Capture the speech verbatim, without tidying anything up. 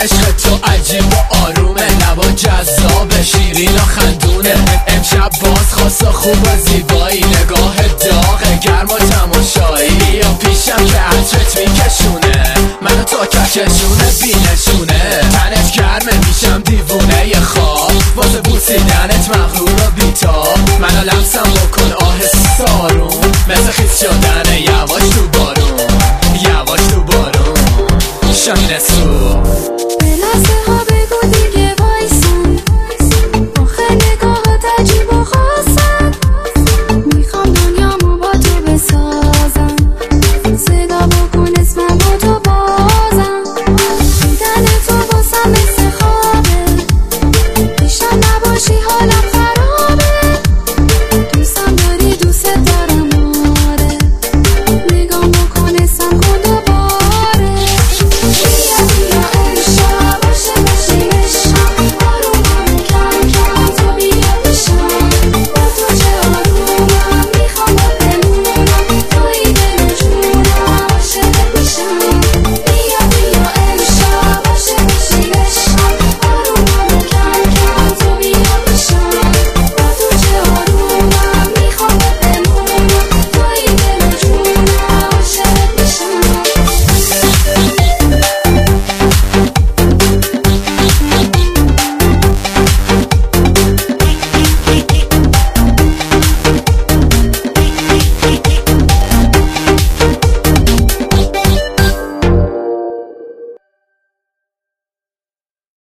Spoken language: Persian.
عشق تو عجیب و آرومه، لبا جذاب شیرین و خندونه. امشب باز خواست و خوب و زیبایی، نگاه داغ گرم و تماشایی. بیا پیشم که عطرت میکشونه منو تا کششونه بینشونه. تنت گرمه میشم دیوونه ی خواب، واسه بوسیدنت مغرور و بیتاب. منو لمسم